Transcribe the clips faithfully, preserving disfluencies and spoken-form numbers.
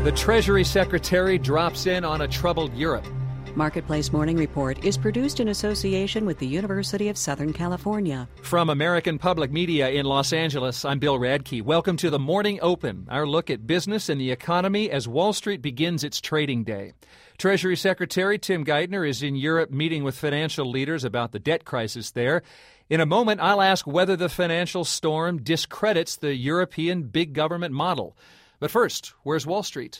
The Treasury Secretary drops in on a troubled Europe. Marketplace Morning Report is produced in association with the University of Southern California. From American Public Media in Los Angeles, I'm Bill Radke. Welcome to the Morning Open, our look at business and the economy as Wall Street begins its trading day. Treasury Secretary Tim Geithner is in Europe meeting with financial leaders about the debt crisis there. In a moment, I'll ask whether the financial storm discredits the European big government model. But first, where's Wall Street?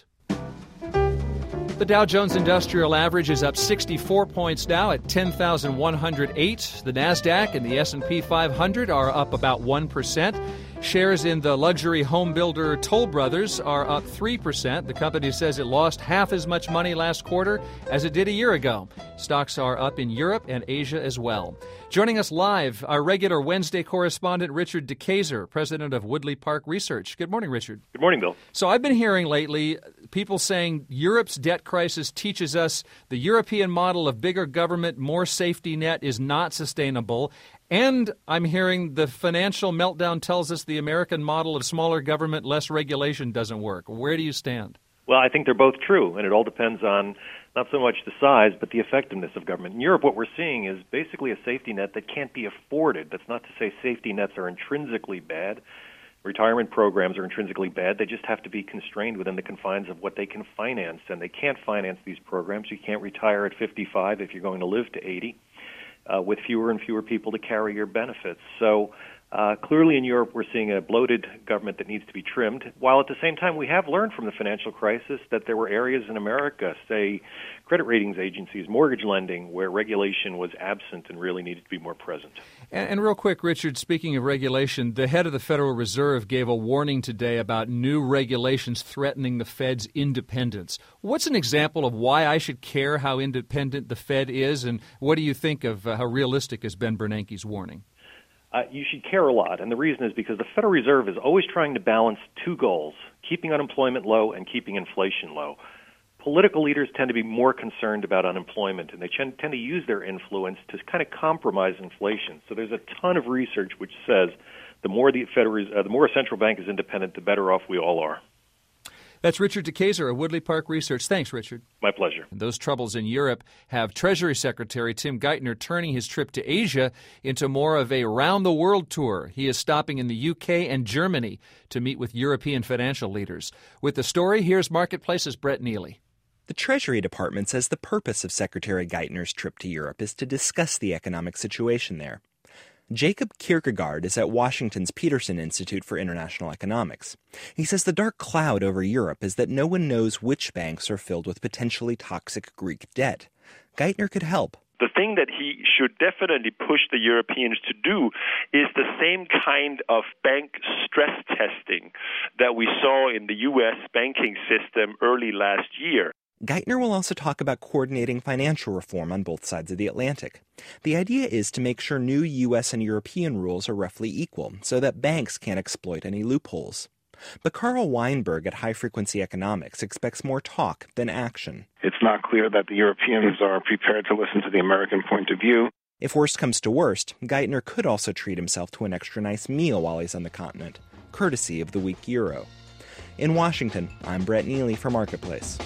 The Dow Jones Industrial Average is up sixty-four points now at ten thousand one hundred eight. The Nasdaq and the S and P five hundred are up about one percent. Shares in the luxury home builder Toll Brothers are up three percent. The company says it lost half as much money last quarter as it did a year ago. Stocks are up in Europe and Asia as well. Joining us live, our regular Wednesday correspondent, Richard DeKayser, president of Woodley Park Research. Good morning, Richard. Good morning, Bill. So I've been hearing lately people saying Europe's debt crisis teaches us the European model of bigger government, more safety net is not sustainable. And I'm hearing the financial meltdown tells us the American model of smaller government, less regulation doesn't work. Where do you stand? Well, I think they're both true, and it all depends on not so much the size, but the effectiveness of government. In Europe, what we're seeing is basically a safety net that can't be afforded. That's not to say safety nets are intrinsically bad. Retirement programs are intrinsically bad. They just have to be constrained within the confines of what they can finance, and they can't finance these programs. You can't retire at fifty-five if you're going to live to eighty. Uh, with fewer and fewer people to carry your benefits. So uh, clearly in Europe we're seeing a bloated government that needs to be trimmed, while at the same time we have learned from the financial crisis that there were areas in America, say credit ratings agencies, mortgage lending, where regulation was absent and really needed to be more present. And, and real quick, Richard, speaking of regulation, the head of the Federal Reserve gave a warning today about new regulations threatening the Fed's independence. What's an example of why I should care how independent the Fed is, and what do you think of uh, how realistic is Ben Bernanke's warning? Uh, you should care a lot, and the reason is because the Federal Reserve is always trying to balance two goals, keeping unemployment low and keeping inflation low. Political leaders tend to be more concerned about unemployment, and they tend to use their influence to kind of compromise inflation. So there's a ton of research which says the more the Federal, uh, the more a central bank is independent, the better off we all are. That's Richard DeKayser of Woodley Park Research. Thanks, Richard. My pleasure. And those troubles in Europe have Treasury Secretary Tim Geithner turning his trip to Asia into more of a round-the-world tour. He is stopping in the U K and Germany to meet with European financial leaders. With the story, here's Marketplace's Brett Neely. The Treasury Department says the purpose of Secretary Geithner's trip to Europe is to discuss the economic situation there. Jacob Kierkegaard is at Washington's Peterson Institute for International Economics. He says the dark cloud over Europe is that no one knows which banks are filled with potentially toxic Greek debt. Geithner could help. The thing that he should definitely push the Europeans to do is the same kind of bank stress testing that we saw in the U S banking system early last year. Geithner will also talk about coordinating financial reform on both sides of the Atlantic. The idea is to make sure new U S and European rules are roughly equal so that banks can't exploit any loopholes. But Carl Weinberg at High Frequency Economics expects more talk than action. It's not clear that the Europeans are prepared to listen to the American point of view. If worst comes to worst, Geithner could also treat himself to an extra nice meal while he's on the continent, courtesy of the weak euro. In Washington, I'm Brett Neely for Marketplace.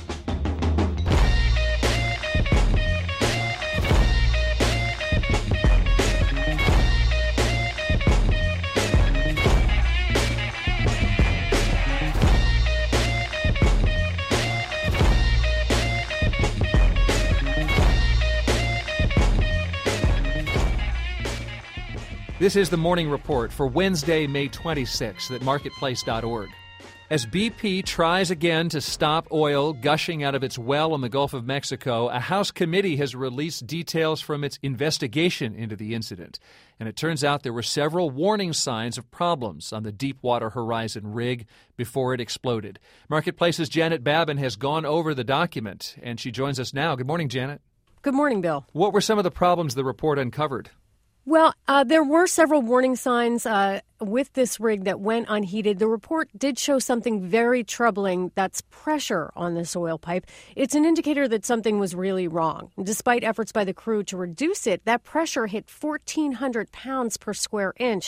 This is the Morning Report for Wednesday, May twenty-sixth at marketplace dot org. As B P tries again to stop oil gushing out of its well in the Gulf of Mexico, a House committee has released details from its investigation into the incident. And it turns out there were several warning signs of problems on the Deepwater Horizon rig before it exploded. Marketplace's Janet Babin has gone over the document, and she joins us now. Good morning, Janet. Good morning, Bill. What were some of the problems the report uncovered? Well, uh, there were several warning signs uh, with this rig that went unheated. The report did show something very troubling. That's pressure on this oil pipe. It's an indicator that something was really wrong. Despite efforts by the crew to reduce it, that pressure hit fourteen hundred pounds per square inch.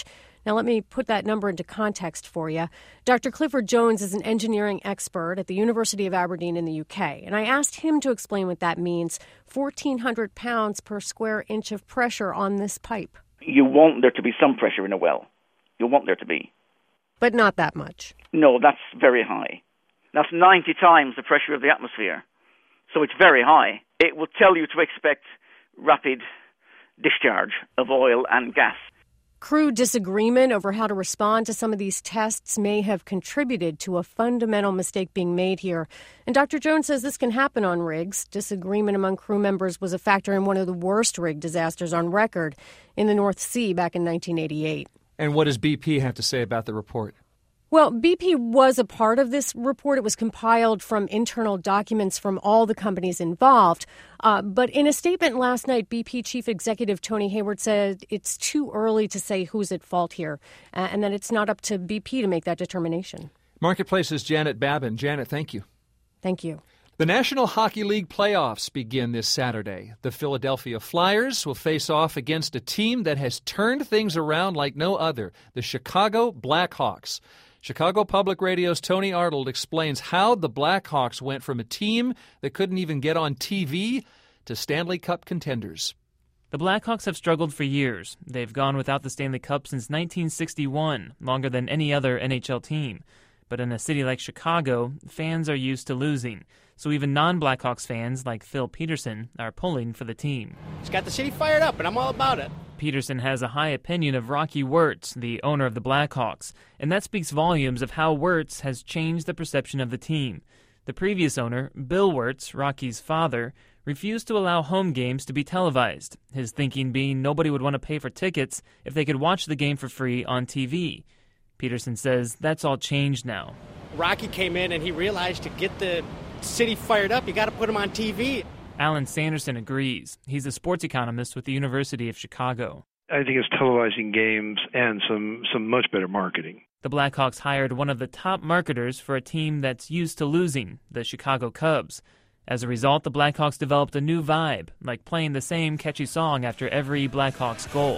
Now, let me put that number into context for you. Doctor Clifford Jones is an engineering expert at the University of Aberdeen in the U K, and I asked him to explain what that means, fourteen hundred pounds per square inch of pressure on this pipe. You want there to be some pressure in a well. You want there to be. But not that much. No, that's very high. That's ninety times the pressure of the atmosphere. So it's very high. It will tell you to expect rapid discharge of oil and gas. Crew disagreement over how to respond to some of these tests may have contributed to a fundamental mistake being made here. And Doctor Jones says this can happen on rigs. Disagreement among crew members was a factor in one of the worst rig disasters on record in the North Sea back in nineteen eighty-eight. And what does B P have to say about the report? Well, B P was a part of this report. It was compiled from internal documents from all the companies involved. Uh, but in a statement last night, B P Chief Executive Tony Hayward said it's too early to say who's at fault here, uh, and that it's not up to B P to make that determination. Marketplace's Janet Babin. Janet, thank you. Thank you. The National Hockey League playoffs begin this Saturday. The Philadelphia Flyers will face off against a team that has turned things around like no other, the Chicago Blackhawks. Chicago Public Radio's Tony Arnold explains how the Blackhawks went from a team that couldn't even get on T V to Stanley Cup contenders. The Blackhawks have struggled for years. They've gone without the Stanley Cup since nineteen sixty-one, longer than any other N H L team. But in a city like Chicago, fans are used to losing. So even non-Blackhawks fans like Phil Peterson are pulling for the team. It's got the city fired up, and I'm all about it. Peterson has a high opinion of Rocky Wirtz, the owner of the Blackhawks, and that speaks volumes of how Wirtz has changed the perception of the team. The previous owner, Bill Wirtz, Rocky's father, refused to allow home games to be televised, his thinking being nobody would want to pay for tickets if they could watch the game for free on T V. Peterson says that's all changed now. Rocky came in and he realized to get the city fired up, you got to put them on T V. Alan Sanderson agrees. He's a sports economist with the University of Chicago. I think it's televising games and some, some much better marketing. The Blackhawks hired one of the top marketers for a team that's used to losing, the Chicago Cubs. As a result, the Blackhawks developed a new vibe, like playing the same catchy song after every Blackhawks goal.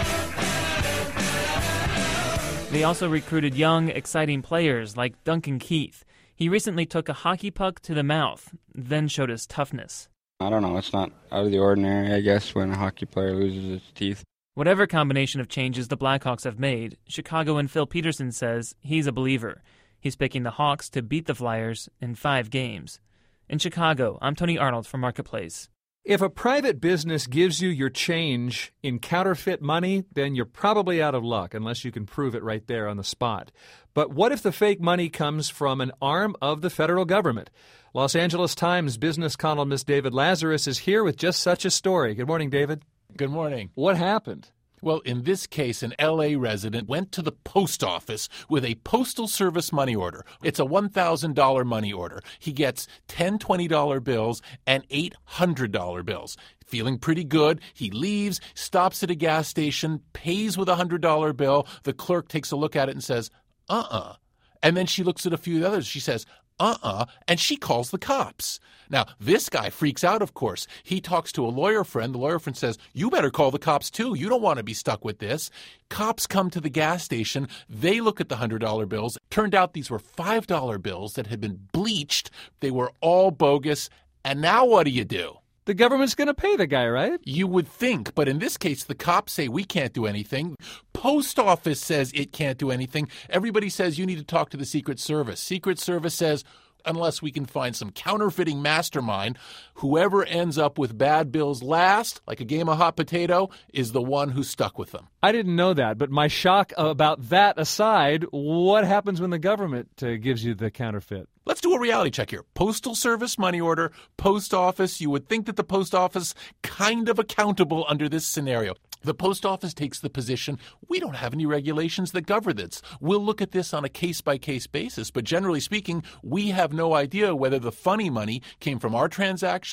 They also recruited young, exciting players like Duncan Keith. He recently took a hockey puck to the mouth, then showed his toughness. I don't know, it's not out of the ordinary, I guess, when a hockey player loses his teeth. Whatever combination of changes the Blackhawks have made, Chicagoan Phil Peterson says he's a believer. He's picking the Hawks to beat the Flyers in five games. In Chicago, I'm Tony Arnold for Marketplace. If a private business gives you your change in counterfeit money, then you're probably out of luck unless you can prove it right there on the spot. But what if the fake money comes from an arm of the federal government? Los Angeles Times business columnist David Lazarus is here with just such a story. Good morning, David. Good morning. What happened? Well, in this case, an L A resident went to the post office with a Postal Service money order. It's a one thousand dollars money order. He gets ten twenty dollar bills and eight hundred dollar bills. Feeling pretty good, he leaves, stops at a gas station, pays with a one hundred dollar bill. The clerk takes a look at it and says, uh-uh. And then she looks at a few others. She says, uh-uh, and she calls the cops. Now, this guy freaks out, of course. He talks to a lawyer friend. The lawyer friend says, you better call the cops, too. You don't want to be stuck with this. Cops come to the gas station. They look at the one hundred dollar bills. Turned out these were five dollar bills that had been bleached. They were all bogus. And now what do you do? The government's going to pay the guy, right? You would think, but in this case, the cops say we can't do anything. Post office says it can't do anything. Everybody says you need to talk to the Secret Service. Secret Service says, unless we can find some counterfeiting mastermind, whoever ends up with bad bills last, like a game of hot potato, is the one who's stuck with them. I didn't know that, but my shock about that aside, what happens when the government uh, gives you the counterfeit? Let's do a reality check here. Postal Service money order, post office. You would think that the post office kind of accountable under this scenario. The post office takes the position, we don't have any regulations that govern this. We'll look at this on a case-by-case basis, but generally speaking, we have no idea whether the funny money came from our transaction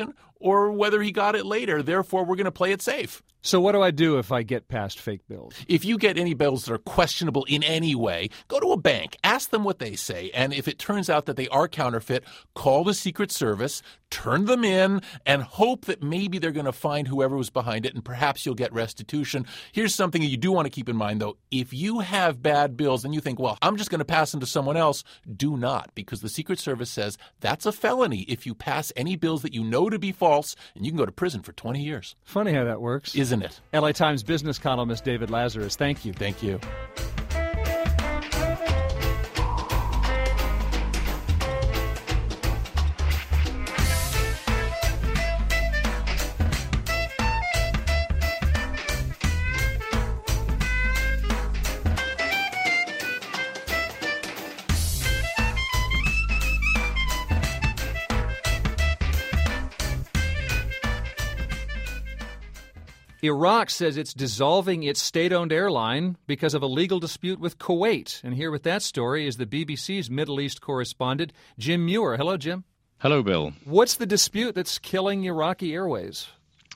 or whether he got it later. Therefore, we're going to play it safe. So what do I do if I get past fake bills? If you get any bills that are questionable in any way, go to a bank, ask them what they say, and if it turns out that they are counterfeit, call the Secret Service, turn them in, and hope that maybe they're going to find whoever was behind it, and perhaps you'll get restitution. Here's something you do want to keep in mind, though. If you have bad bills and you think, well, I'm just going to pass them to someone else, do not, because the Secret Service says that's a felony if you pass any bills that you know to be false, and you can go to prison for twenty years. Funny how that works. Isn't it? L A Times business columnist David Lazarus, thank you. Thank you. Iraq says it's dissolving its state-owned airline because of a legal dispute with Kuwait. And here with that story is the B B C's Middle East correspondent, Jim Muir. Hello, Jim. Hello, Bill. What's the dispute that's killing Iraqi Airways?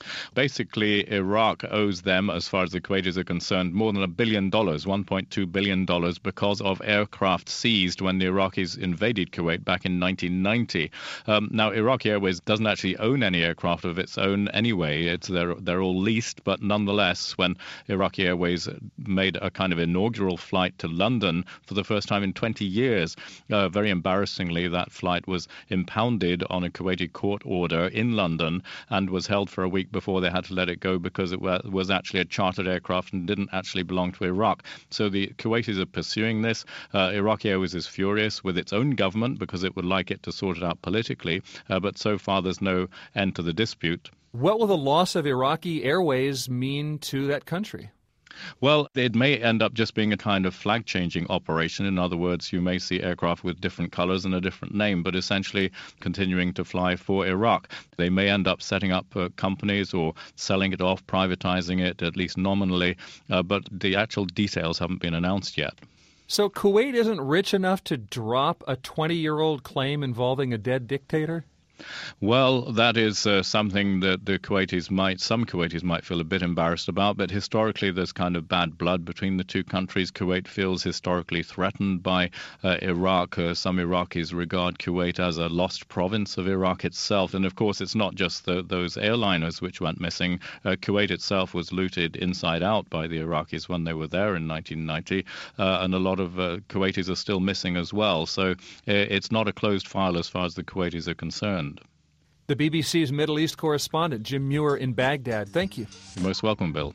Basically, Iraq owes them, as far as the Kuwaitis are concerned, more than a billion dollars, one point two billion dollars, because of aircraft seized when the Iraqis invaded Kuwait back in nineteen ninety. Um, now, Iraqi Airways doesn't actually own any aircraft of its own anyway. It's they're, they're all leased, but nonetheless, when Iraqi Airways made a kind of inaugural flight to London for the first time in twenty years, uh, very embarrassingly, that flight was impounded on a Kuwaiti court order in London and was held for a week before they had to let it go because it was actually a chartered aircraft and didn't actually belong to Iraq. So the Kuwaitis are pursuing this. Uh, Iraqi Airways is furious with its own government because it would like it to sort it out politically, uh, but so far there's no end to the dispute. What will the loss of Iraqi Airways mean to that country? Well, it may end up just being a kind of flag-changing operation. In other words, you may see aircraft with different colors and a different name, but essentially continuing to fly for Iraq. They may end up setting up uh, companies or selling it off, privatizing it, at least nominally, uh, but the actual details haven't been announced yet. So Kuwait isn't rich enough to drop a twenty-year-old claim involving a dead dictator? Well, that is uh, something that the Kuwaitis might, some Kuwaitis might feel a bit embarrassed about, but historically there's kind of bad blood between the two countries. Kuwait feels historically threatened by uh, Iraq. Uh, some Iraqis regard Kuwait as a lost province of Iraq itself. And of course, it's not just the, those airliners which went missing. Uh, Kuwait itself was looted inside out by the Iraqis when they were there in nineteen ninety, uh, and a lot of uh, Kuwaitis are still missing as well. So uh, it's not a closed file as far as the Kuwaitis are concerned. The B B C's Middle East correspondent, Jim Muir in Baghdad. Thank you. You're most welcome, Bill.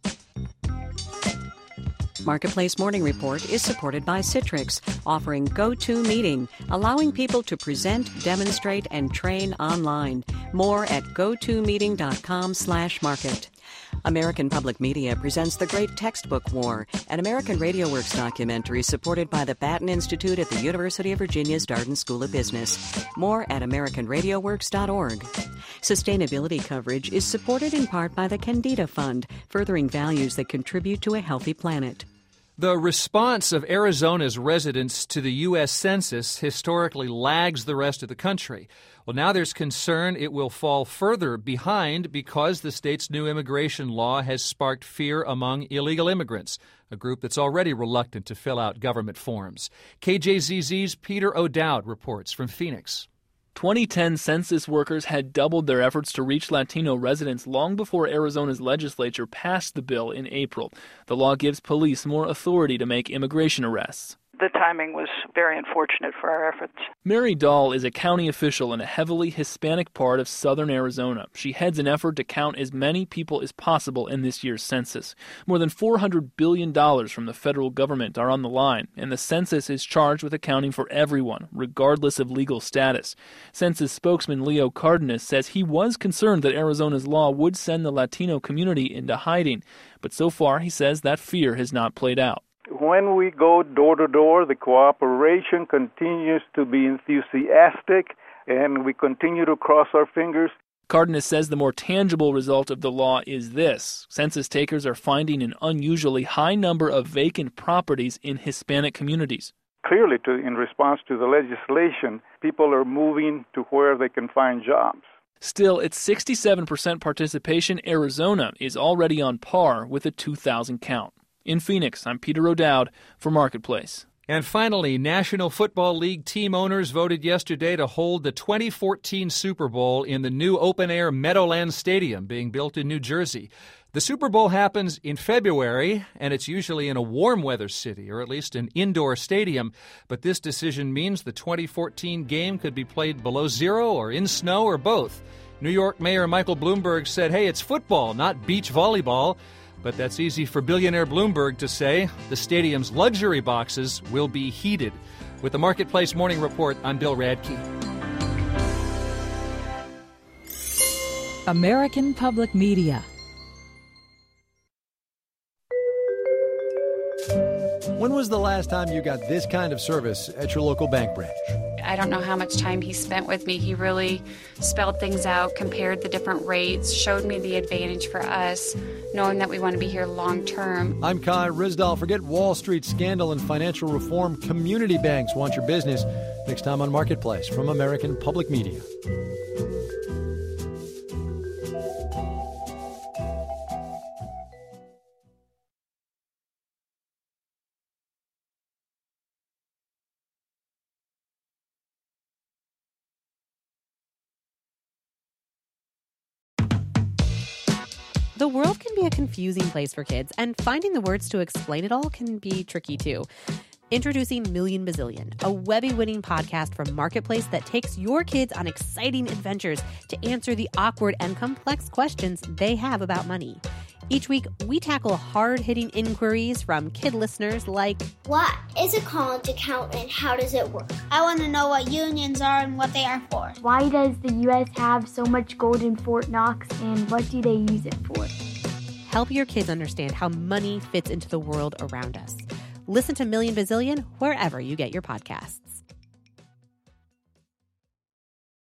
Marketplace Morning Report is supported by Citrix, offering GoToMeeting, allowing people to present, demonstrate, and train online. More at gotomeeting.com slash market. American Public Media presents The Great Textbook War, an American Radio Works documentary supported by the Batten Institute at the University of Virginia's Darden School of Business. More at american radio works dot org. Sustainability coverage is supported in part by the Candida Fund, furthering values that contribute to a healthy planet. The response of Arizona's residents to the U S Census historically lags the rest of the country. Well, now there's concern it will fall further behind because the state's new immigration law has sparked fear among illegal immigrants, a group that's already reluctant to fill out government forms. K J Z Z's Peter O'Dowd reports from Phoenix. twenty ten census workers had doubled their efforts to reach Latino residents long before Arizona's legislature passed the bill in April. The law gives police more authority to make immigration arrests. The timing was very unfortunate for our efforts. Mary Dahl is a county official in a heavily Hispanic part of southern Arizona. She heads an effort to count as many people as possible in this year's census. More than four hundred billion dollars from the federal government are on the line, and the census is charged with accounting for everyone, regardless of legal status. Census spokesman Leo Cardenas says he was concerned that Arizona's law would send the Latino community into hiding, but so far he says that fear has not played out. When we go door to door, the cooperation continues to be enthusiastic, and we continue to cross our fingers. Cardenas says the more tangible result of the law is this. Census takers are finding an unusually high number of vacant properties in Hispanic communities. Clearly, to, in response to the legislation, people are moving to where they can find jobs. Still, at sixty-seven percent participation, Arizona is already on par with a two thousand count. In Phoenix, I'm Peter O'Dowd for Marketplace. And finally, National Football League team owners voted yesterday to hold the twenty fourteen Super Bowl in the new open-air Meadowlands Stadium being built in New Jersey. The Super Bowl happens in February, and it's usually in a warm-weather city, or at least an indoor stadium. But this decision means the twenty fourteen game could be played below zero or in snow or both. New York Mayor Michael Bloomberg said, hey, it's football, not beach volleyball. But that's easy for billionaire Bloomberg to say. The stadium's luxury boxes will be heated. With the Marketplace Morning Report, I'm Bill Radke. American Public Media. When was the last time you got this kind of service at your local bank branch? I don't know how much time he spent with me. He really spelled things out, compared the different rates, showed me the advantage for us, knowing that we want to be here long term. I'm Kai Risdall. Forget Wall Street scandal and financial reform. Community banks want your business. Next time on Marketplace from American Public Media. The world can be a confusing place for kids, and finding the words to explain it all can be tricky too. Introducing Million Bazillion, a Webby-winning podcast from Marketplace that takes your kids on exciting adventures to answer the awkward and complex questions they have about money. Each week, we tackle hard-hitting inquiries from kid listeners like, what is a college account and how does it work? I want to know what unions are and what they are for. Why does the U S have so much gold in Fort Knox and what do they use it for? Help your kids understand how money fits into the world around us. Listen to Million Bazillion wherever you get your podcasts.